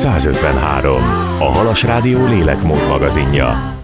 153. A Halas Rádió lélekmód magazinja.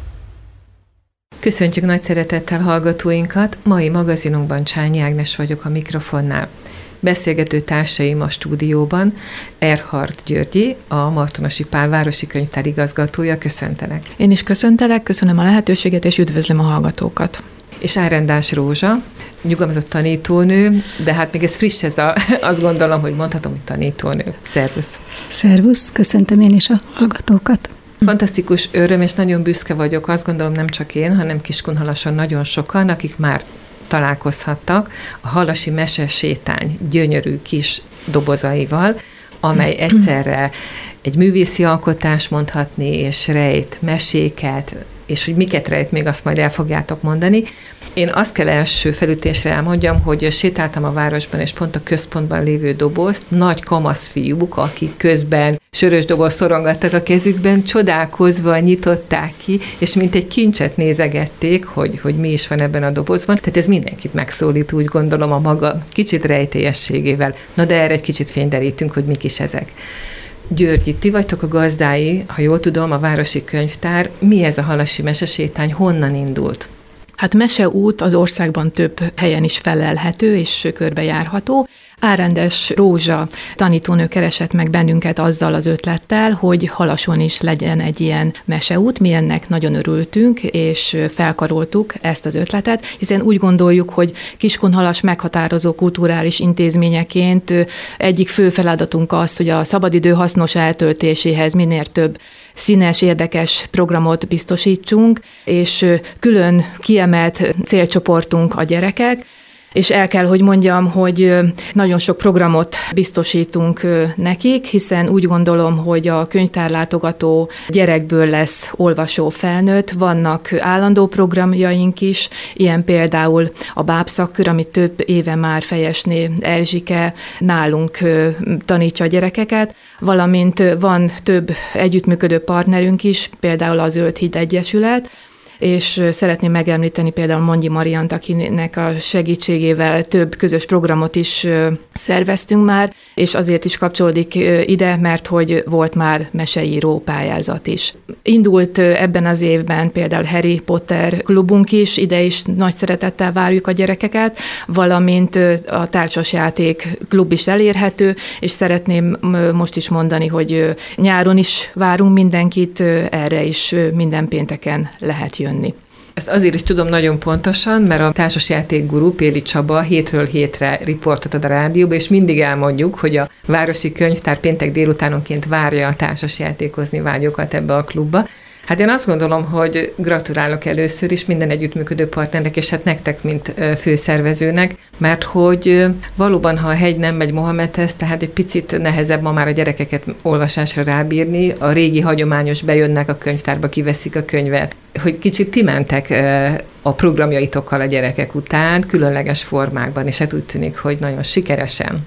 Köszöntjük nagy szeretettel hallgatóinkat, mai magazinunkban Csányi Ágnes vagyok a mikrofonnál. Beszélgető társaim a stúdióban Erhardt Györgyi, a Martonasi Pál városi könyvtár igazgatója. Köszöntelek. Én is köszöntelek, köszönöm a lehetőséget, és üdvözlöm a hallgatókat. És Árendás Rózsa, nyugalmazott tanítónő, de hát még ez friss, azt gondolom, hogy mondhatom, hogy tanítónő. Szervusz! Szervusz, köszöntöm én is a hallgatókat. Fantasztikus öröm, és nagyon büszke vagyok, azt gondolom nem csak én, hanem Kiskunhalason nagyon sokan, akik már találkozhattak a halasi mesesétány gyönyörű kis dobozaival, amely egyszerre egy művészi alkotás mondhatni, és rejt meséket, és hogy miket rejt, még azt majd el fogjátok mondani. Én azt kell első felütésre elmondjam, hogy sétáltam a városban, és pont a központban lévő dobozt nagy kamasz fiúk, akik közben sörös dobozt szorongattak a kezükben, csodálkozva nyitották ki, és mint egy kincset nézegették, hogy mi is van ebben a dobozban. Tehát ez mindenkit megszólít, úgy gondolom, a maga kicsit rejtélyességével. Na de erre egy kicsit fényderítünk, hogy mik is ezek. Györgyi, ti vagytok a gazdái, ha jól tudom, a városi könyvtár. Mi ez a halasi mesesétány, honnan indult? Hát meseút az országban több helyen is felelhető és körbejárható. Árendás Rózsa tanítónő keresett meg bennünket azzal az ötlettel, hogy Halason is legyen egy ilyen meseút. Mi ennek nagyon örültünk, és felkaroltuk ezt az ötletet, hiszen úgy gondoljuk, hogy Kiskunhalas meghatározó kulturális intézményeként egyik fő feladatunk az, hogy a szabadidő hasznos eltöltéséhez minél több színes, érdekes programot biztosítsunk, és külön kiemelt célcsoportunk a gyerekek, és el kell, hogy mondjam, hogy nagyon sok programot biztosítunk nekik, hiszen úgy gondolom, hogy a könyvtárlátogató gyerekből lesz olvasó felnőtt. Vannak állandó programjaink is, ilyen például a bábszakkör, amit több éve már Fejesné Erzsike nálunk tanítja a gyerekeket, valamint van több együttműködő partnerünk is, például a Zöld Híd Egyesület, és szeretném megemlíteni például Mondji Mariant, akinek a segítségével több közös programot is szerveztünk már, és azért is kapcsolódik ide, mert hogy volt már meseíró pályázat is. Indult ebben az évben például Harry Potter klubunk is, ide is nagy szeretettel várjuk a gyerekeket, valamint a társasjáték klub is elérhető, és szeretném most is mondani, hogy nyáron is várunk mindenkit, erre is minden pénteken lehet jönni. Ezt azért is tudom nagyon pontosan, mert a társasjáték guru Péli Csaba hétről hétre riportot ad a rádióba, és mindig elmondjuk, hogy a városi könyvtár péntek délutánonként várja a társasjátékozni vágyókat ebbe a klubba. Hát én azt gondolom, hogy gratulálok először is minden együttműködő partnernek, és hát nektek, mint főszervezőnek, mert hogy valóban, ha a hegy nem megy Mohamedhez, tehát egy picit nehezebb ma már a gyerekeket olvasásra rábírni, a régi hagyományos bejönnek a könyvtárba, kiveszik a könyvet, hogy kicsit ti mentek a programjaitokkal a gyerekek után, különleges formákban, és hát úgy tűnik, hogy nagyon sikeresen.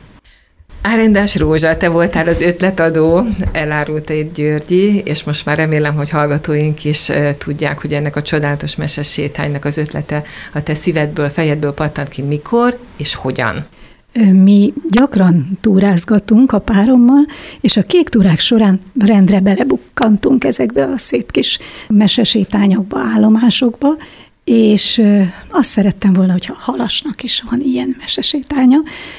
Árendás Rózsa, te voltál az ötletadó, elárulta itt Györgyi, és most már remélem, hogy hallgatóink is tudják, hogy ennek a csodálatos mesesétánynak az ötlete a te szívedből, fejedből pattant ki, mikor és hogyan. Mi gyakran túrázgatunk a párommal, és a kék túrák során rendre belebukkantunk ezekbe a szép kis mesesétányokba, állomásokba, és azt szerettem volna, hogyha Halasnak is van ilyen mesesétánya,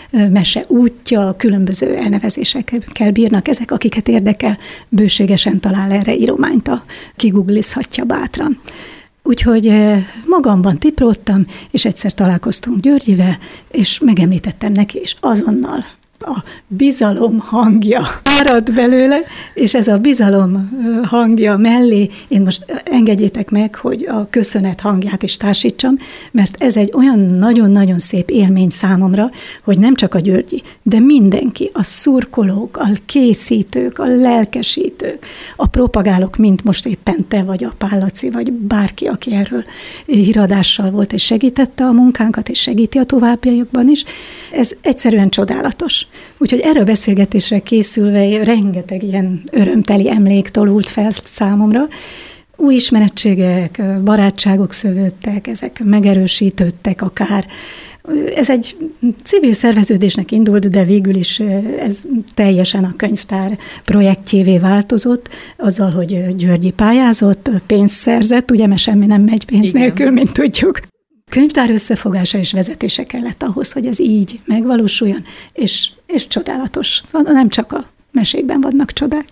meseútja, különböző elnevezésekkel bírnak ezek, akiket érdekel, bőségesen talál erre írományt, kiguglizhatja bátran. Úgyhogy magamban tipródtam, és egyszer találkoztunk Györgyivel, és megemlítettem neki, és azonnal a bizalom hangja árad belőle, és ez a bizalom hangja mellé én most engedjétek meg, hogy a köszönet hangját is társítsam, mert ez egy olyan nagyon-nagyon szép élmény számomra, hogy nem csak a Györgyi, de mindenki, a szurkolók, a készítők, a lelkesítők, a propagálók, mint most éppen te, vagy a Pál Laci, vagy bárki, aki erről híradással volt, és segítette a munkánkat, és segíti a továbbiakban is, ez egyszerűen csodálatos. Úgyhogy erre a beszélgetésre készülve rengeteg ilyen örömteli emlék tolult fel számomra. Új ismerettségek, barátságok szövődtek, ezek megerősítődtek akár. Ez egy civil szerveződésnek indult, de végül is ez teljesen a könyvtár projektjévé változott, azzal, hogy Györgyi pályázott, pénzt szerzett, ugye, mert semmi nem megy pénz nélkül, mint tudjuk. Könyvtár összefogása és vezetése kellett ahhoz, hogy ez így megvalósuljon, és csodálatos. Nem csak a mesékben vannak csodák.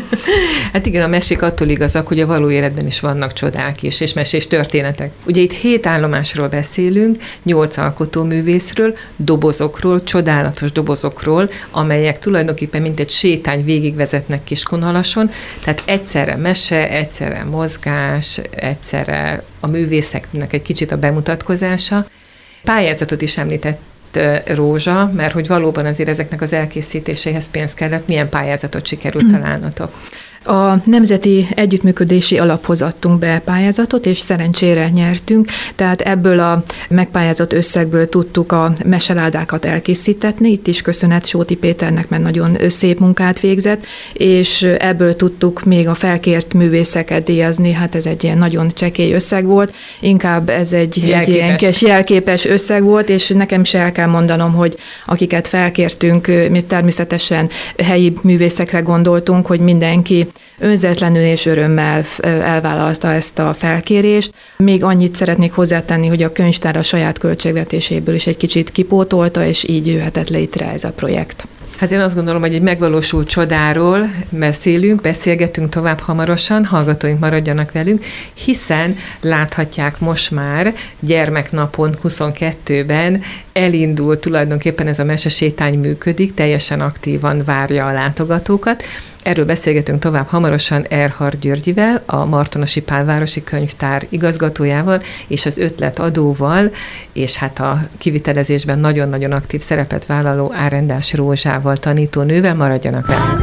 Hát igen, a mesék attól igazak, hogy a való életben is vannak csodák is, és mesés történetek. Ugye itt 7 állomásról beszélünk, 8 alkotóművészről, dobozokról, csodálatos dobozokról, amelyek tulajdonképpen mint egy sétány végigvezetnek Kiskunhalason, tehát egyszerre mese, egyszerre mozgás, egyszerre a művészeknek egy kicsit a bemutatkozása. Pályázatot is említett Rózsa, mert hogy valóban azért ezeknek az elkészítéséhez pénz kellett. Milyen pályázatot sikerült találnatok? A Nemzeti Együttműködési Alaphoz adtunk be pályázatot, és szerencsére nyertünk, tehát ebből a megpályázott összegből tudtuk a meseládákat elkészítetni, itt is köszönet Sóti Péternek, mert nagyon szép munkát végzett, és ebből tudtuk még a felkért művészeket díjazni, hát ez egy ilyen nagyon csekély összeg volt, inkább ez egy ilyen jelképes összeg volt, és nekem is el kell mondanom, hogy akiket felkértünk, mi természetesen helyi művészekre gondoltunk, hogy mindenki önzetlenül és örömmel elvállalta ezt a felkérést. Még annyit szeretnék hozzátenni, hogy a könyvtár a saját költségvetéséből is egy kicsit kipótolta, és így jöhetett létre ez a projekt. Hát én azt gondolom, hogy egy megvalósult csodáról beszélgetünk tovább hamarosan, hallgatóink maradjanak velünk, hiszen láthatják most már gyermeknapon 22-ben elindul tulajdonképpen ez a mesesétány működik, teljesen aktívan várja a látogatókat. Erről beszélgetünk tovább hamarosan Erhard Györgyivel, a Martonasi Pálvárosi Könyvtár igazgatójával és az ötletadóval, és hát a kivitelezésben nagyon-nagyon aktív szerepet vállaló Árendás Rózsával, tanítónővel. Maradjanak velünk!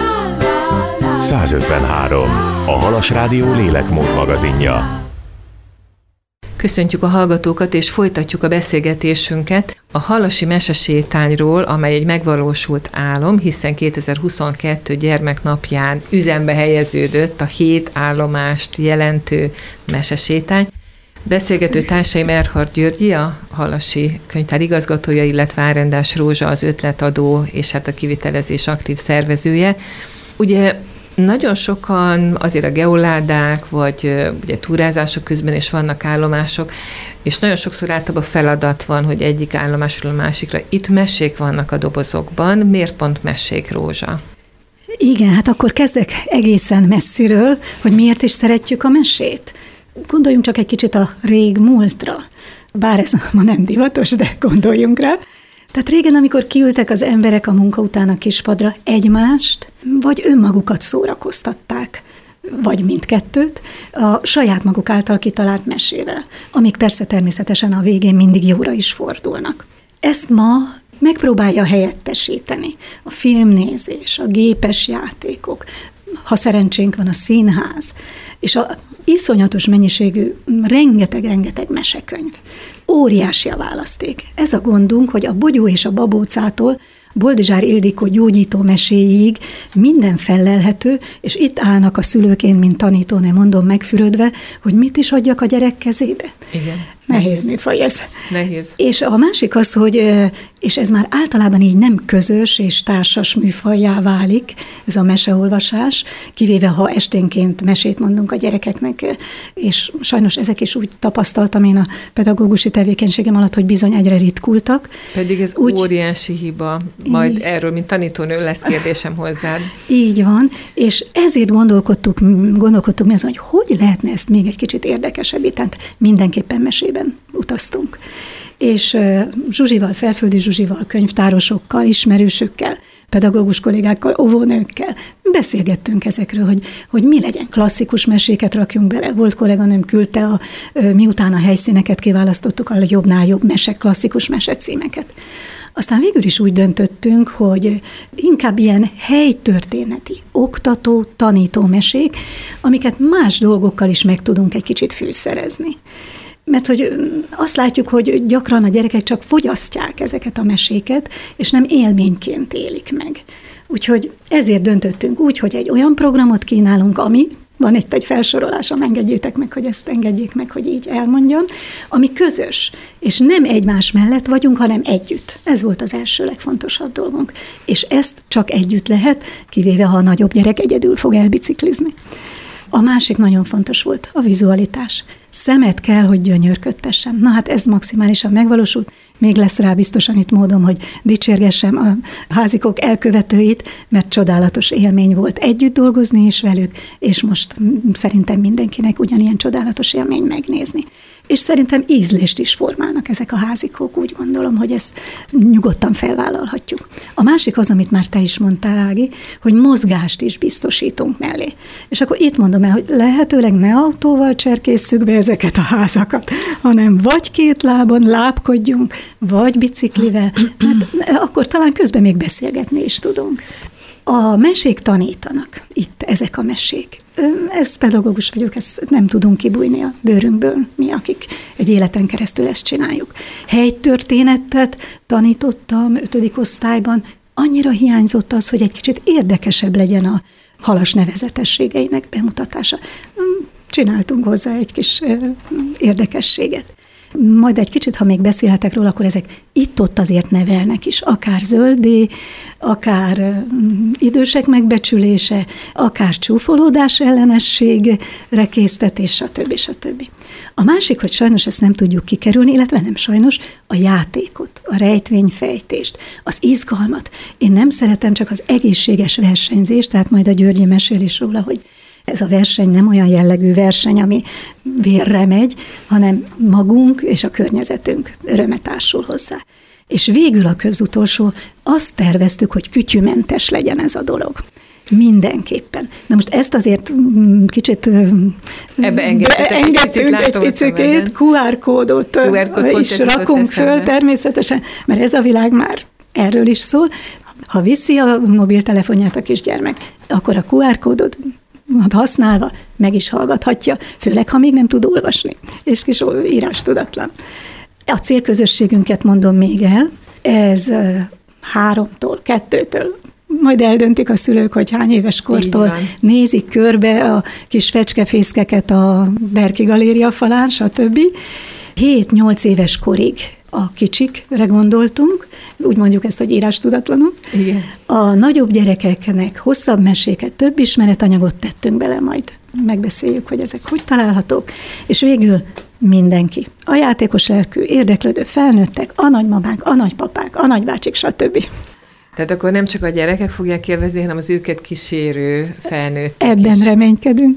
153. A Halas Rádió lélekmód magazinja. Köszöntjük a hallgatókat, és folytatjuk a beszélgetésünket a halasi mesesétányról, amely egy megvalósult álom, hiszen 2022 gyermeknapján üzembe helyeződött a 7 állomást jelentő mesesétány. Beszélgető társaim Erhard Györgyi, a Halasi Könyvtár igazgatója, illetve Árendás Rózsa, az ötletadó és hát a kivitelezés aktív szervezője. Ugye nagyon sokan azért a geoládák, vagy ugye túrázások közben is vannak állomások, és nagyon sokszor általában feladat van, hogy egyik állomásról a másikra. Itt mesék vannak a dobozokban. Miért pont mesék, Rózsa? Igen, hát akkor kezdek egészen messziről, hogy miért is szeretjük a mesét. Gondoljunk csak egy kicsit a rég múltra. Bár ez ma nem divatos, de gondoljunk rá. Tehát régen, amikor kiültek az emberek a munka után a kispadra, egymást vagy önmagukat szórakoztatták, vagy mindkettőt, a saját maguk által kitalált mesével, amik persze természetesen a végén mindig jóra is fordulnak. Ezt ma megpróbálja helyettesíteni a filmnézés, a gépes játékok, ha szerencsénk van, a színház, és a iszonyatos mennyiségű, rengeteg mesekönyv. Óriási a választék. Ez a gondunk, hogy a Bogyó és a Babócától Boldizsár Ildikó gyógyító meséig minden fellelhető, és itt állnak a szülők, én, mint tanítónő mondom megfürödve, hogy mit is adjak a gyerek kezébe. Igen. Nehéz műfaj ez. Nehéz. És a másik az, hogy, és ez már általában így nem közös és társas műfajjá válik, ez a meseolvasás, kivéve ha esténként mesét mondunk a gyerekeknek, és sajnos ezek is úgy tapasztaltam én a pedagógusi tevékenységem alatt, hogy bizony egyre ritkultak. Pedig ez óriási hiba, majd erről, mint tanítónő lesz kérdésem hozzád. Így van, és ezért gondolkodtuk mi azon, hogy lehetne ezt még egy kicsit érdekesebbé, tehát mindenképpen mesében utaztunk. És Zsuzsival, Felföldi Zsuzsival, könyvtárosokkal, ismerősökkel, pedagógus kollégákkal, óvónőkkel beszélgettünk ezekről, hogy mi legyen, klasszikus meséket rakjunk bele. Volt kolléganőm küldte, miután a helyszíneket kiválasztottuk, a jobbnál jobb klasszikus mesecímeket. Aztán végül is úgy döntöttünk, hogy inkább ilyen helytörténeti, oktató, tanító mesék, amiket más dolgokkal is meg tudunk egy kicsit fűszerezni. Mert hogy azt látjuk, hogy gyakran a gyerekek csak fogyasztják ezeket a meséket, és nem élményként élik meg. Úgyhogy ezért döntöttünk úgy, hogy egy olyan programot kínálunk, ami van itt egy felsorolásom, engedjék meg, hogy így elmondjam, ami közös, és nem egymás mellett vagyunk, hanem együtt. Ez volt az első legfontosabb dolgunk. És ezt csak együtt lehet, kivéve ha a nagyobb gyerek egyedül fog elbiciklizni. A másik nagyon fontos volt a vizualitás. Szemet kell, hogy gyönyörködtessen. Na hát ez maximálisan megvalósult. Még lesz rá biztosan itt módom, hogy dicsérgessem a házikók elkövetőit, mert csodálatos élmény volt együtt dolgozni is velük, és most szerintem mindenkinek ugyanilyen csodálatos élmény megnézni. És szerintem ízlést is formálnak ezek a házikók, úgy gondolom, hogy ezt nyugodtan felvállalhatjuk. A másik az, amit már te is mondtál, Ági, hogy mozgást is biztosítunk mellé. És akkor itt mondom el, hogy lehetőleg ne autóval cserkésszük be ezeket a házakat, hanem vagy két lábon lábkodjunk, vagy biciklivel, mert akkor talán közben még beszélgetni is tudunk. A mesék tanítanak itt, ezek a mesék. Ez pedagógus vagyok, ezt nem tudunk kibújni a bőrünkből, mi, akik egy életen keresztül ezt csináljuk. Helytörténetet tanítottam 5. osztályban, annyira hiányzott az, hogy egy kicsit érdekesebb legyen a halas nevezetességeinek bemutatása. Csináltunk hozzá egy kis érdekességet. Majd egy kicsit, ha még beszélhetek róla, akkor ezek itt-ott azért nevelnek is, akár zöldé, akár idősek megbecsülése, akár csúfolódás ellenességre késztetés, stb. A másik, hogy sajnos ezt nem tudjuk kikerülni, illetve nem sajnos, a játékot, a rejtvényfejtést, az izgalmat. Én nem szeretem csak az egészséges versenyzést, tehát majd a Györgyi mesél is róla, hogy ez a verseny nem olyan jellegű verseny, ami vérre megy, hanem magunk és a környezetünk öröme társul hozzá. És végül a közutolsó, azt terveztük, hogy kütyümentes legyen ez a dolog. Mindenképpen. Na most ezt azért kicsit ebbe engedtünk egy picit, QR kódot is rakunk föl természetesen, mert ez a világ már erről is szól. Ha viszi a mobiltelefonját a kisgyermek, akkor a QR kódot használva meg is hallgathatja, főleg, ha még nem tud olvasni, és kis írás tudatlan. A célközösségünket mondom még el, ez 3-tól, 2-től, majd eldöntik a szülők, hogy hány éves kortól nézik körbe a kis fecskefészkeket a Berki Galéria falán, stb. 7-8 éves korig a kicsikre gondoltunk, úgy mondjuk ezt, hogy írástudatlanok. Igen. A nagyobb gyerekeknek hosszabb meséket, több ismeretanyagot tettünk bele, majd megbeszéljük, hogy ezek hogy találhatók, és végül mindenki. A játékos lelkű, érdeklődő felnőttek, a nagymamák, a nagypapák, a nagybácsik, stb. Tehát akkor nem csak a gyerekek fogják élvezni, hanem az őket kísérő felnőttek Ebben is reménykedünk.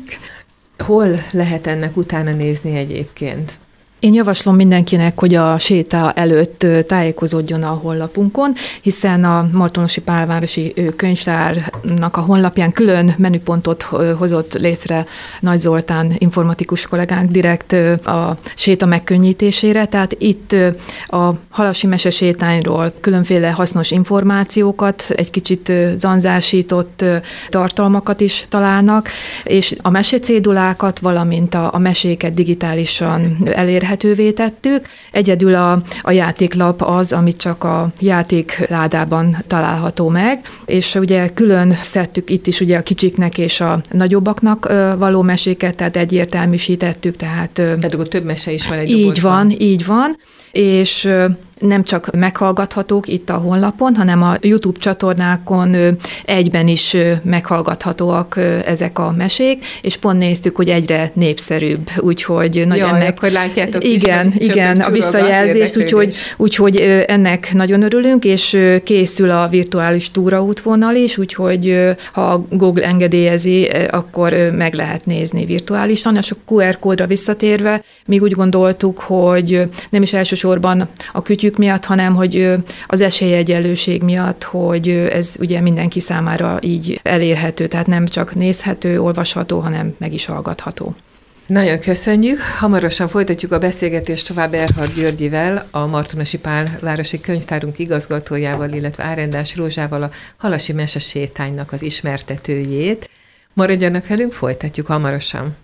Hol lehet ennek utána nézni egyébként? Én javaslom mindenkinek, hogy a séta előtt tájékozódjon a honlapunkon, hiszen a Martonosi Pálvárosi Könyvtárnak a honlapján külön menüpontot hozott létre Nagy Zoltán informatikus kollégánk direkt a séta megkönnyítésére, tehát itt a halasi mesesétányról különféle hasznos információkat, egy kicsit zanzásított tartalmakat is találnak, és a mesecédulákat, valamint a meséket digitálisan elérhetővé tettük. Egyedül a játéklap az, amit csak a játékládában található meg, és ugye külön szedtük itt is ugye a kicsiknek és a nagyobbaknak való meséket, tehát egyértelműsítettük, tehát akkor több mese is van egy dobozban. Így van, és nem csak meghallgathatók itt a honlapon, hanem a YouTube csatornákon egyben is meghallgathatóak ezek a mesék, és pont néztük, hogy egyre népszerűbb, úgyhogy akkor látjátok igen, a visszajelzést, úgyhogy ennek nagyon örülünk, és készül a virtuális túraútvonal is, úgyhogy ha Google engedélyezi, akkor meg lehet nézni virtuálisan, és a QR kódra visszatérve, mi úgy gondoltuk, hogy nem is elsősorban a kütyük miatt, hanem hogy az esélyegyenlőség miatt, hogy ez ugye mindenki számára így elérhető, tehát nem csak nézhető, olvasható, hanem meg is hallgatható. Nagyon köszönjük. Hamarosan folytatjuk a beszélgetést tovább Erhard Györgyivel, a Martonosi Pálvárosi Könyvtárunk igazgatójával, illetve Árendás Rózsával, a halasi mesesétánynak az ismertetőjét. Maradjanak velünk, folytatjuk hamarosan.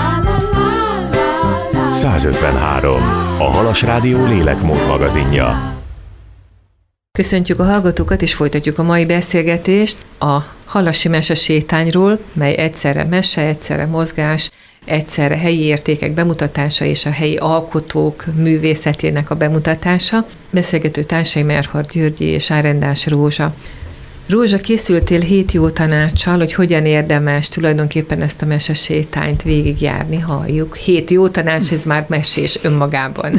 153. A Halas Rádió lélekmód magazinja. Köszöntjük a hallgatókat, és folytatjuk a mai beszélgetést a halasi mesesétányról, mely egyszerre mese, egyszerre mozgás, egyszerre helyi értékek bemutatása és a helyi alkotók művészetének a bemutatása. Beszélgető társaim Erhardt Györgyi és Árendás Rózsa. Rózsa, készültél 7 jó tanáccsal, hogy hogyan érdemes tulajdonképpen ezt a mesesétányt végigjárni, halljuk. 7 jó tanács, ez már mesés önmagában.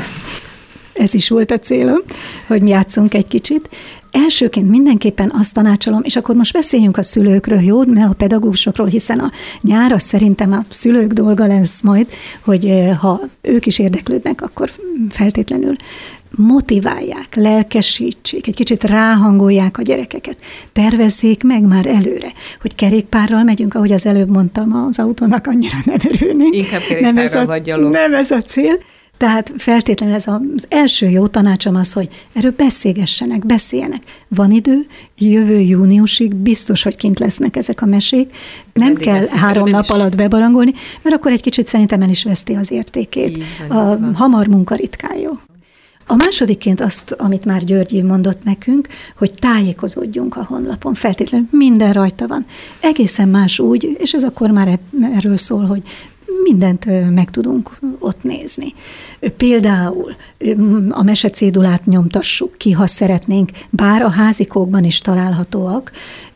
Ez is volt a célom, hogy mi játszunk egy kicsit. Elsőként mindenképpen azt tanácsolom, és akkor most beszéljünk a szülőkről, jó, mert a pedagógusokról, hiszen a nyár az szerintem a szülők dolga lesz majd, hogy ha ők is érdeklődnek, akkor feltétlenül motiválják, lelkesítsék, egy kicsit ráhangolják a gyerekeket, tervezzék meg már előre, hogy kerékpárral megyünk, ahogy az előbb mondtam, az autónak annyira nem örülnénk. Inkább kerékpárral vagy gyalog. Nem ez a cél. Tehát feltétlenül ez az első jó tanácsom az, hogy erről beszéljenek. Van idő, jövő júniusig biztos, hogy kint lesznek ezek a mesék. Nem kell 3 nap alatt bebarangolni, mert akkor egy kicsit szerintem el is veszti az értékét. Hamar munka ritkán jó. A másodikként azt, amit már Györgyi mondott nekünk, hogy tájékozódjunk a honlapon. Feltétlenül minden rajta van. Egészen más úgy, és ez akkor már erről szól, hogy mindent meg tudunk ott nézni. Például a mesecédulát nyomtassuk ki, ha szeretnénk, bár a házikókban is találhatóak,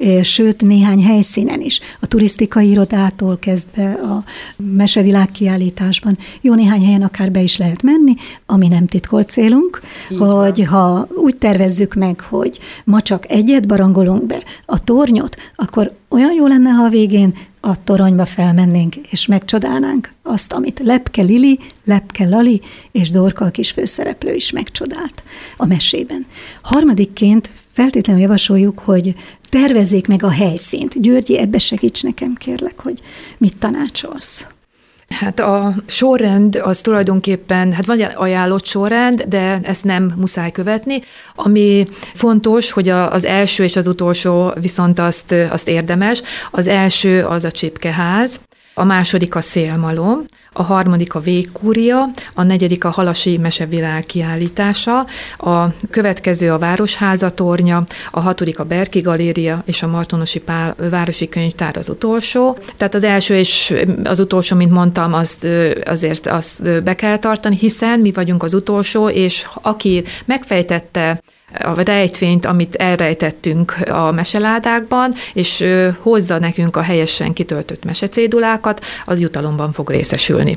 sőt néhány helyszínen is. A turisztikai irodától kezdve a mesevilág kiállításban jó néhány helyen akár be is lehet menni, ami nem titkolt célunk, hogy ha úgy tervezzük meg, hogy ma csak egyet barangolunk be, a tornyot, akkor olyan jó lenne, ha a végén a toronyba felmennénk, és megcsodálnánk azt, amit Lepke Lili, Lepke Lali és Dorka, a kis főszereplő is megcsodált a mesében. Harmadikként feltétlenül javasoljuk, hogy tervezzék meg a helyszínt. Györgyi, ebbe segíts nekem, kérlek, hogy mit tanácsolsz. Hát a sorrend az tulajdonképpen, hát van ajánlott sorrend, de ezt nem muszáj követni. Ami fontos, hogy az első és az utolsó viszont azt érdemes. Az első az a csipkeház, a második a szélmalom, a harmadik a végkúria, a negyedik a halasi mesevilág kiállítása, a következő a Városháza tornya, a hatodik a Berki galéria, és a Martonosi Pál városi könyvtár az utolsó. Tehát az első és az utolsó, mint mondtam, azért azt be kell tartani, hiszen mi vagyunk az utolsó, és aki megfejtette a rejtvényt, amit elrejtettünk a meseládákban, és hozza nekünk a helyesen kitöltött mesecédulákat, az jutalomban fog részesülni.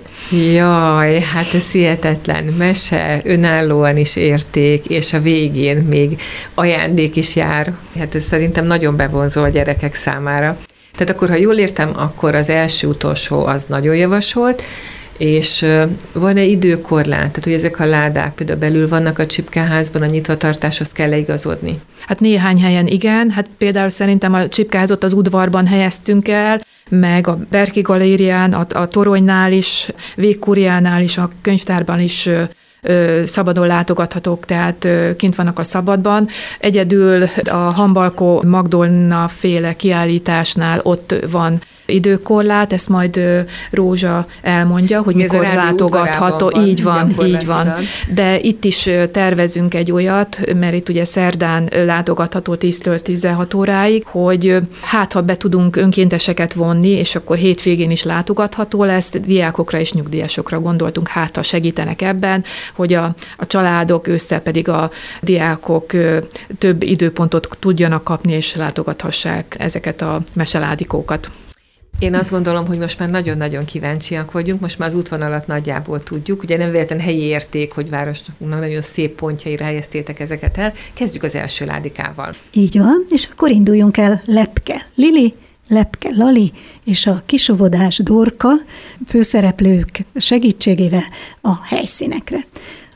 Jaj, hát ez hihetetlen. Mese önállóan is érték, és a végén még ajándék is jár. Hát ez szerintem nagyon bevonzó a gyerekek számára. Tehát akkor, ha jól értem, akkor az első-utolsó az nagyon javasolt, és van-e időkorlát? Tehát, hogy ezek a ládák például belül vannak a csipkeházban, a nyitvatartáshoz kell igazodni? Hát néhány helyen igen, hát például szerintem a csipkeházot az udvarban helyeztünk el, meg a Berki galérián, a toronynál is, végkúriánál is, a könyvtárban is szabadon látogathatók, tehát kint vannak a szabadban. Egyedül a Hambalkó Magdolna féle kiállításnál ott van időkorlát, ezt majd Rózsa elmondja, hogy mikor látogatható. Így van. De itt is tervezünk egy olyat, mert itt ugye szerdán látogatható 10-től 16 óráig, hogy hát ha be tudunk önkénteseket vonni, és akkor hétvégén is látogatható lesz, diákokra és nyugdíjasokra gondoltunk, hát ha segítenek ebben, hogy a családok, ősszel pedig a diákok több időpontot tudjanak kapni, és látogathassák ezeket a meseládikókat. Én azt gondolom, hogy most már nagyon-nagyon kíváncsiak vagyunk, most már az útvonalat nagyjából tudjuk, ugye nem véletlen helyi érték, hogy városnak nagyon szép pontjaira helyeztétek ezeket el. Kezdjük az első ládikával. Így van, és akkor induljunk el Lepke Lili, Lepke Lali és a kisóvodás Dorka főszereplők segítségével a helyszínekre.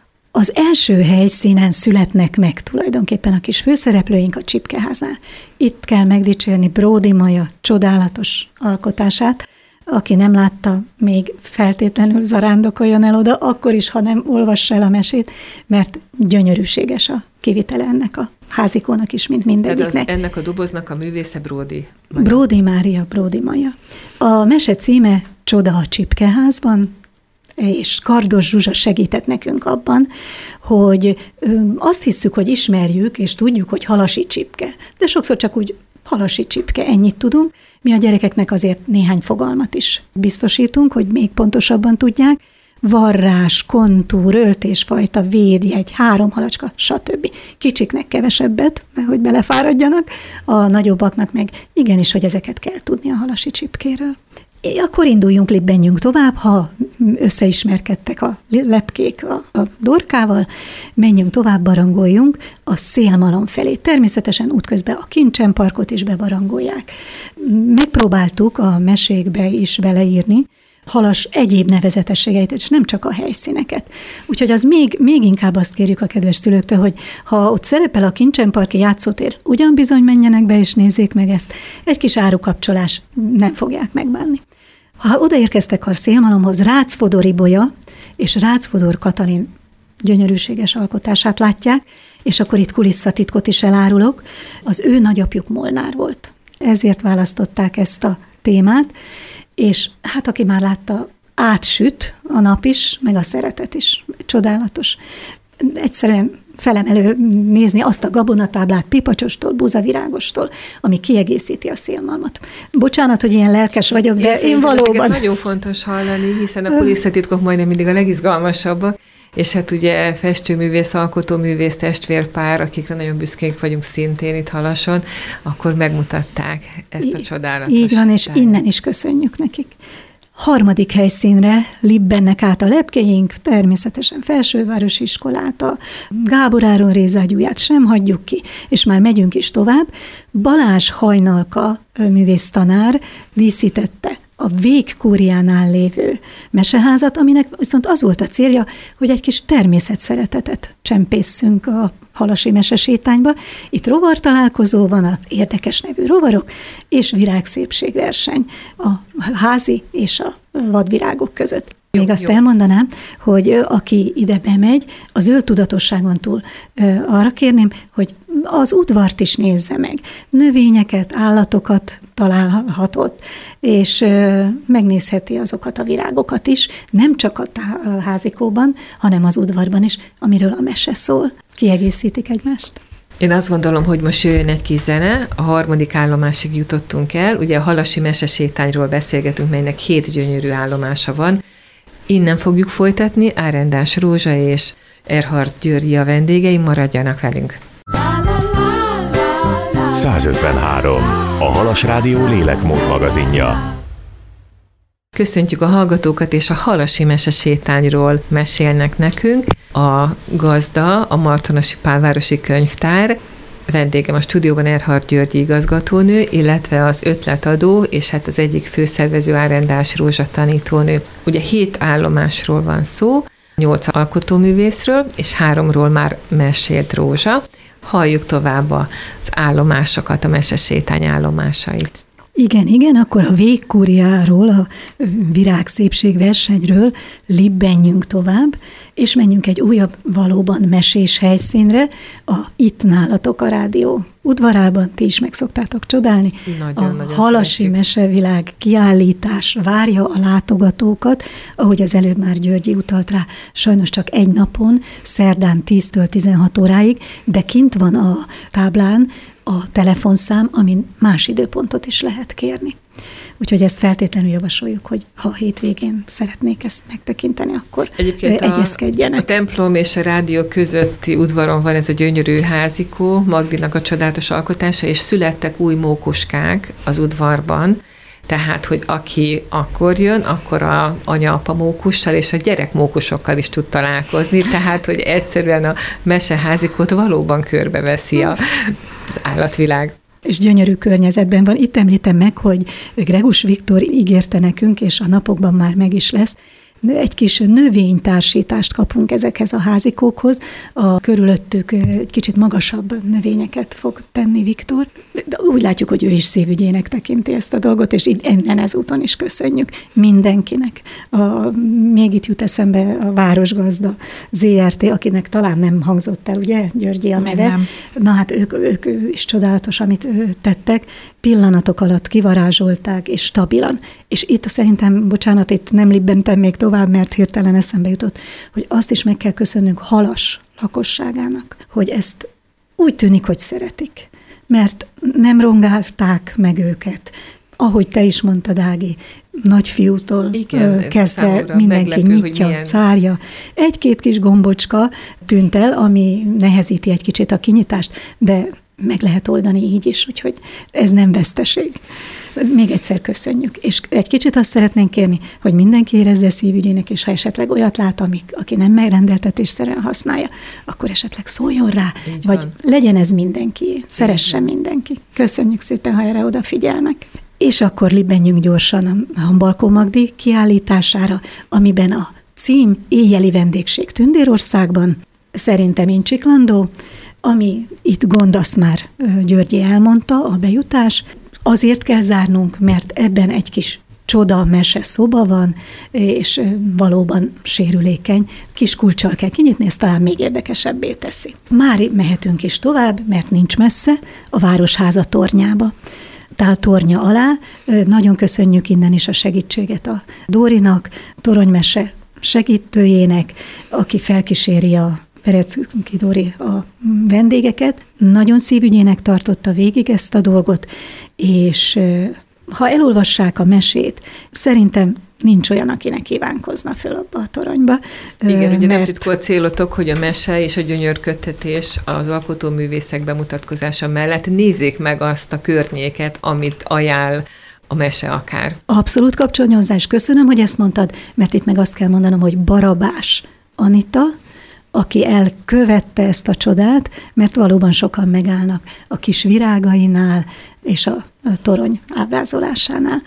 Az első helyszínen születnek meg tulajdonképpen a kis főszereplőink a csipkeháznál. Itt kell megdicsérni Bródi Maja csodálatos alkotását. Aki nem látta, még feltétlenül zarándokoljon el oda, akkor is, ha nem olvassa el a mesét, mert gyönyörűséges a kivitele ennek a házikónak is, mint mindegyiknek. Ennek a doboznak a művésze Bródi Maja. Bródi Mária, Bródi Maja. A mese címe Csoda a csipkeházban, és Kardos Zsuzsa segített nekünk abban, hogy azt hiszük, hogy ismerjük, és tudjuk, hogy halasi csipke. De sokszor csak úgy halasi csipke, ennyit tudunk. Mi a gyerekeknek azért néhány fogalmat is biztosítunk, hogy még pontosabban tudják. Varrás, kontúr, öltésfajta, védjegy, 3 halacska, stb. Kicsiknek kevesebbet, hogy belefáradjanak, a nagyobbaknak meg igenis, hogy ezeket kell tudni a halasi csipkéről. Akkor induljunk, libbenjünk tovább, ha összeismerkedtek a lepkék a dorkával, menjünk tovább, barangoljunk a szélmalom felé. Természetesen útközben a Kincsenparkot is bebarangolják. Megpróbáltuk a mesékbe is beleírni halas egyéb nevezetességeit, és nem csak a helyszíneket. Úgyhogy az még inkább azt kérjük a kedves szülőktől, hogy ha ott szerepel a Kincsenparki játszótér, ugyan bizony menjenek be és nézzék meg ezt. Egy kis árukapcsolás, nem fogják megbánni. Ha odaérkeztek a szélmalomhoz, Rácz-Fodor Ibolya és Rácz-Fodor Katalin gyönyörűséges alkotását látják, és akkor itt kulisszatitkot is elárulok, az ő nagyapjuk Molnár volt. Ezért választották ezt a témát, és hát aki már látta, átsüt a nap is, meg a szeretet is. Csodálatos. Egyszerűen felemelő nézni azt a gabonatáblát pipacsostól, búzavirágostól, ami kiegészíti a szélmalmat. Bocsánat, hogy ilyen lelkes vagyok, de én valóban... Nagyon fontos hallani, hiszen a kulisszatitkok majdnem mindig a legizgalmasabbak, és hát ugye festőművész, alkotóművész testvérpár, akikre nagyon büszkék vagyunk szintén itt Halason, akkor megmutatták ezt a csodálatos. Így van, és innen is köszönjük nekik. Harmadik helyszínre libbennek át a lepkéink, természetesen Felsővárosi Iskolát, a Gábor Áron rézágyúját sem hagyjuk ki, és már megyünk is tovább. Balázs Hajnalka művésztanár díszítette a Végkúriánál lévő meseházat, aminek viszont az volt a célja, hogy egy kis természetszeretetet csempészünk a halasi mesesétányba. Itt rovartalálkozó van, az érdekes nevű rovarok, és virágszépségverseny a házi és a vadvirágok között. Még azt elmondanám, hogy aki ide bemegy, a zöld tudatosságon túl arra kérném, hogy az udvart is nézze meg. Növényeket, állatokat találhatott, és megnézheti azokat a virágokat is, nem csak a házikóban, hanem az udvarban is, amiről a mese szól. Kiegészítik egymást. Én azt gondolom, hogy most jöjjön egy kis zene, a 3. állomásig jutottunk el, ugye a halasi mesesétányról beszélgetünk, melynek 7 gyönyörű állomása van. Innen fogjuk folytatni, Árendás Rózsa és Erhard Györgyi a vendégei, maradjanak velünk. 153. A Halas Rádió lélekmód magazinja. Köszöntjük a hallgatókat, és a halasi mesesétányról mesélnek nekünk. A gazda, a Martonasi Pálvárosi Könyvtár, vendégem a stúdióban Erhard Györgyi igazgatónő, illetve az ötletadó, és hát az egyik főszervező Árendás Rózsa tanítónő. Ugye 7 állomásról van szó, 8 alkotóművészről, és 3-ról már mesélt Rózsa. Halljuk tovább az állomásokat, a mesesétány állomásait. Igen, akkor a Végkúriáról, a virágszépségversenyről libbenjünk tovább, és menjünk egy újabb, valóban mesés helyszínre, Itt nálatok a rádió udvarában, ti is meg szoktátok csodálni. Nagyon halasi mesevilág kiállítás várja a látogatókat, ahogy az előbb már Györgyi utalt rá, sajnos csak egy napon, szerdán 10-től 16 óráig, de kint van a táblán a telefonszám, amin más időpontot is lehet kérni. Úgyhogy ezt feltétlenül javasoljuk, hogy ha hétvégén szeretnék ezt megtekinteni, akkor egyezkedjenek. A templom és a rádió közötti udvaron van ez a gyönyörű házikó, Magdinak a csodálatos alkotása, és születtek új mókuskák az udvarban, tehát, hogy aki akkor jön, akkor a anya-apa mókussal és a gyerek mókusokkal is tud találkozni, tehát, hogy egyszerűen a meseházikót valóban körbeveszi az állatvilág. És gyönyörű környezetben van. Itt említem meg, hogy Gregus Viktor ígérte nekünk, és a napokban már meg is lesz, egy kis növénytársítást kapunk ezekhez a házikókhoz. A körülöttük egy kicsit magasabb növényeket fog tenni Viktor. De úgy látjuk, hogy ő is szívügyének tekinti ezt a dolgot, és innen ezúton is köszönjük mindenkinek. Még itt jut eszembe a Városgazda ZRT, akinek talán nem hangzott el, ugye, Györgyi a neve. Nem. Na hát ők is csodálatos, amit tettek. Pillanatok alatt kivarázsolták, és stabilan. És itt szerintem, bocsánat, itt nem libbentem még tovább, mert hirtelen eszembe jutott, hogy azt is meg kell köszönnünk Halas lakosságának, hogy ezt úgy tűnik, hogy szeretik. mert nem rongálták meg őket. Ahogy te is mondtad, Ági, nagyfiútól kezdve mindenki meglepő, nyitja, szárja. Egy-két kis gombocska tűnt el, ami nehezíti egy kicsit a kinyitást, de meg lehet oldani így is, úgyhogy ez nem veszteség. Még egyszer köszönjük. És egy kicsit azt szeretnénk kérni, hogy mindenki érezze szívügyének, és ha esetleg olyat lát, aki nem megrendeltetésszerűen használja, akkor esetleg szóljon rá, így vagy van. Legyen ez mindenki, szeresse mindenki. Köszönjük szépen, ha erre odafigyelnek. És akkor libbenjünk gyorsan a Hambalkó Magdi kiállítására, amiben a cím Éjjeli vendégség Tündérországban, szerintem incsiklandó, ami itt gond, azt már Györgyi elmondta, a bejutás. Azért kell zárnunk, mert ebben egy kis csoda mese szoba van, és valóban sérülékeny. Kis kulccsal kell kinyitni, ez talán még érdekesebbé teszi. Már mehetünk is tovább, mert nincs messze, a Városháza tornyába. Tehát tornya alá. Nagyon köszönjük innen is a segítséget a Dórinak, Toronymese segítőjének, aki felkíséri a Perecki Dóri a vendégeket. Nagyon szívügyének tartotta végig ezt a dolgot, és ha elolvassák a mesét, szerintem nincs olyan, akinek kívánkozna föl abba a toronyba. Igen, ugye nem titkolt célotok, hogy a mese és a gyönyörködtetés az alkotóművészek bemutatkozása mellett nézzék meg azt a környéket, amit ajánl a mese akár. Abszolút kapcsolódás. Köszönöm, hogy ezt mondtad, mert itt meg azt kell mondanom, hogy Barabás Anita, aki elkövette ezt a csodát, mert valóban sokan megállnak a kis virágainál és a torony ábrázolásánál.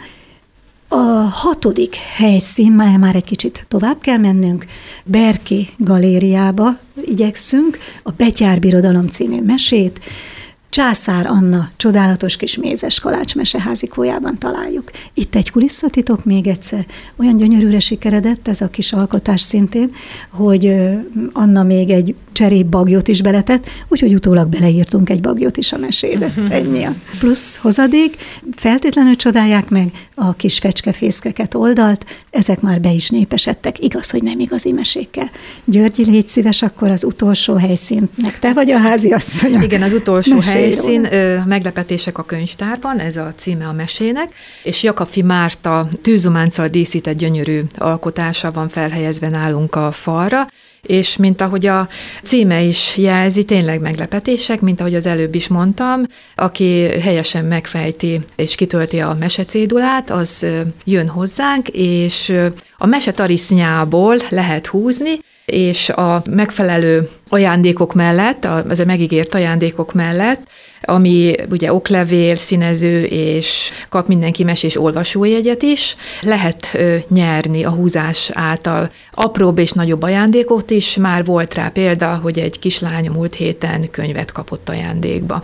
A 6. helyszín, már egy kicsit tovább kell mennünk, Berki galériába igyekszünk, a Betyár Birodalom című mesét, Császár Anna csodálatos kis mézes kalács meseházikójában találjuk. Itt egy kulisszatitok még egyszer. Olyan gyönyörűre sikeredett ez a kis alkotás szintén, hogy Anna még egy cserépbagyot is beletett, úgyhogy utólag beleírtunk egy bagyot is a mesébe. Ennyi a plusz hozadék. Feltétlenül csodálják meg a kis fecskefészkeket oldalt, ezek már be is népesedtek, igaz, hogy nem igazi mesékkel. Györgyi, légy szíves, akkor az utolsó helyszínnek te vagy a háziasszonya. Igen, az utolsó helyszín, Meglepetések a könyvtárban, ez a címe a mesének, és Jakabfi Márta tűzománccal díszített gyönyörű alkotása van felhelyezve nálunk a falra, és mint ahogy a címe is jelzi, tényleg meglepetések, mint ahogy az előbb is mondtam, aki helyesen megfejti és kitölti a mesecédulát, az jön hozzánk, és a mesetarisznyából lehet húzni, és a megfelelő ajándékok mellett, az a megígért ajándékok mellett, ami ugye oklevél, színező, és kap mindenki mesés olvasójegyet is, lehet nyerni a húzás által apróbb és nagyobb ajándékot is. Már volt rá példa, hogy egy kislány a múlt héten könyvet kapott ajándékba.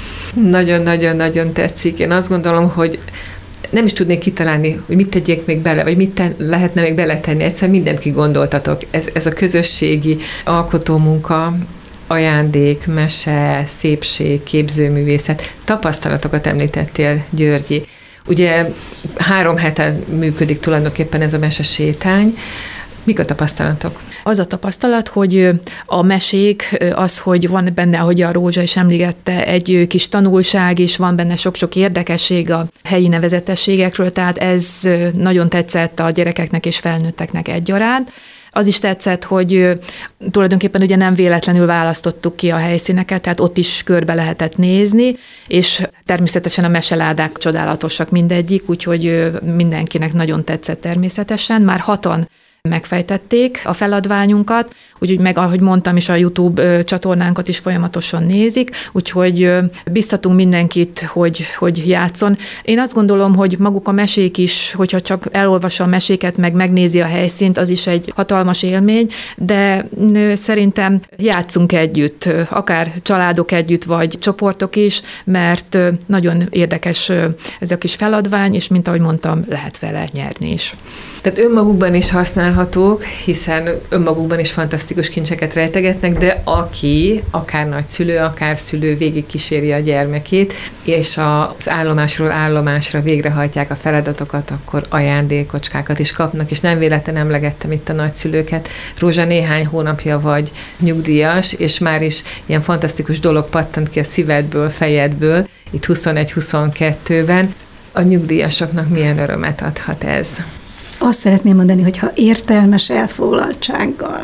Nagyon-nagyon-nagyon tetszik. Én azt gondolom, hogy nem is tudnék kitalálni, hogy mit tegyék még bele, vagy mit lehetne még beletenni. Egyszerűen mindent kigondoltatok. Ez a közösségi alkotómunka, ajándék, mese, szépség, képzőművészet. Tapasztalatokat említettél, Györgyi. Ugye 3 hete működik tulajdonképpen ez a mesesétány. Mik a tapasztalatok? Az a tapasztalat, hogy a mesék, az, hogy van benne, ahogy a Rózsa is említette, egy kis tanulság, és van benne sok-sok érdekesség a helyi nevezetességekről, tehát ez nagyon tetszett a gyerekeknek és felnőtteknek egyaránt. Az is tetszett, hogy tulajdonképpen ugye nem véletlenül választottuk ki a helyszíneket, tehát ott is körbe lehetett nézni, és természetesen a meseládák csodálatosak mindegyik, úgyhogy mindenkinek nagyon tetszett természetesen. Már 6-an megfejtették a feladványunkat, úgyhogy meg, ahogy mondtam is, a YouTube csatornánkat is folyamatosan nézik, úgyhogy biztatunk mindenkit, hogy játszon. Én azt gondolom, hogy maguk a mesék is, hogyha csak elolvassa a meséket, meg megnézi a helyszínt, az is egy hatalmas élmény, de szerintem játszunk együtt, akár családok együtt, vagy csoportok is, mert nagyon érdekes ez a kis feladvány, és mint ahogy mondtam, lehet vele nyerni is. Tehát önmagukban is használ használhatók, hiszen önmagukban is fantasztikus kincseket rejtegetnek, de aki, akár nagyszülő, akár szülő végigkíséri a gyermekét, és az állomásról állomásra végrehajtják a feladatokat, akkor ajándékocskákat is kapnak, és nem véletlenül emlegettem itt a nagyszülőket. Rózsa, néhány hónapja vagy nyugdíjas, és már is ilyen fantasztikus dolog pattant ki a szívedből, fejedből, itt 21-22-ben. A nyugdíjasoknak milyen örömet adhat ez? Azt szeretném mondani, hogy ha értelmes elfoglaltsággal,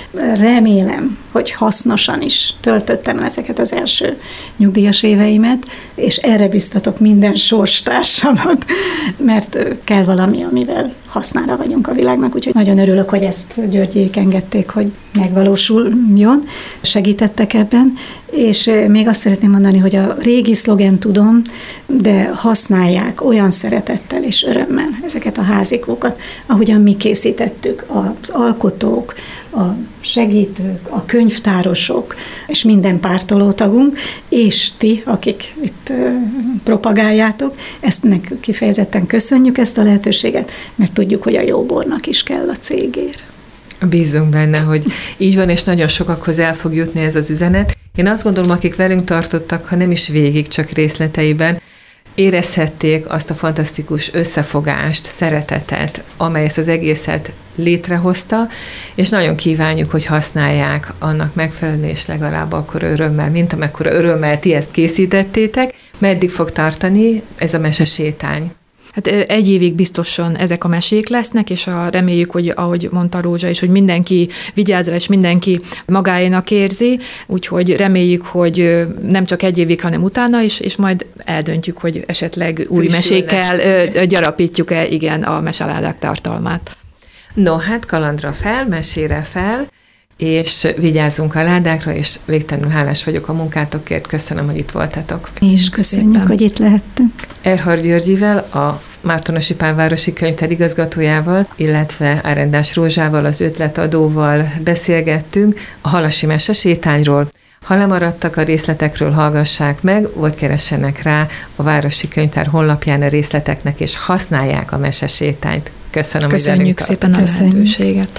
remélem, hogy hasznosan is töltöttem ezeket az első nyugdíjas éveimet, és erre biztatok minden sorstársamat, mert kell valami, amivel hasznára vagyunk a világnak, úgyhogy nagyon örülök, hogy ezt Györgyék engedték, hogy megvalósuljon, segítettek ebben, és még azt szeretném mondani, hogy a régi szlogen tudom, de használják olyan szeretettel és örömmel ezeket a házikókat, ahogyan mi készítettük, az alkotók, a segítők, a könyvtárosok, és minden pártolótagunk, és ti, akik itt propagáljátok, ezt kifejezetten köszönjük ezt a lehetőséget, mert tudjuk, hogy a jó bornak is kell a cégér. Bízunk benne, hogy így van, és nagyon sokakhoz el fog jutni ez az üzenet. Én azt gondolom, akik velünk tartottak, ha nem is végig, csak részleteiben, érezhették azt a fantasztikus összefogást, szeretetet, amely ezt az egészet létrehozta, és nagyon kívánjuk, hogy használják annak megfelelően, és legalább akkor örömmel, mint amekkora örömmel ti ezt készítettétek. Meddig fog tartani ez a mesesétány? Hát 1 évig biztosan ezek a mesék lesznek, és reméljük, hogy ahogy mondta Rózsa is, hogy mindenki vigyáz rá, és mindenki magáénak érzi, úgyhogy reméljük, hogy nem csak 1 évig, hanem utána is, és majd eldöntjük, hogy esetleg új mesékkel gyarapítjuk-e, igen, a meseládák tartalmát. No, hát kalandra fel, mesére fel, és vigyázzunk a ládákra, és végtelenül hálás vagyok a munkátokért. Köszönöm, hogy itt voltatok. És köszönjük, szépen, hogy itt lehettünk. Erhard Györgyivel, a Márton-ösi Pálvárosi Könyvtár igazgatójával, illetve Árendás Rózsával, az ötletadóval beszélgettünk a halasi mesesétányról. Ha lemaradtak a részletekről, hallgassák meg, vagy keressenek rá a Városi Könyvtár honlapján a részleteknek, és használják a mesesétányt. Köszönöm, Köszönjük hogy szépen a lehetőséget.